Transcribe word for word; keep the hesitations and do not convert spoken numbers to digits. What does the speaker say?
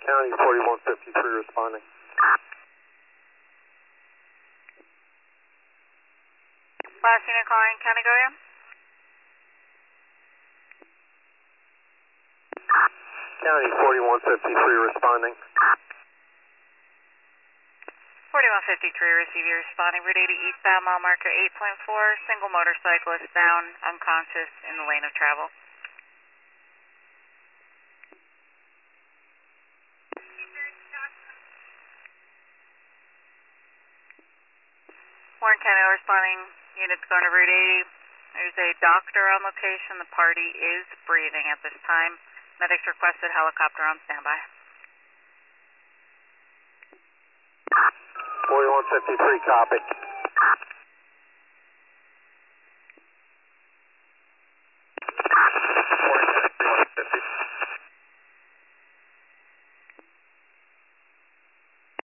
County forty-one fifty-three responding. Last unit calling County Goya. County forty-one fifty-three responding. forty-one fifty-three, receive you responding. Route eighty eastbound, mile marker eight point four, single motorcyclist down, unconscious in the lane of travel. Warren County responding, units going to Route eighty. There's a doctor on location. The party is breathing at this time. Medics requested, helicopter on standby. forty-one fifty-three, copy.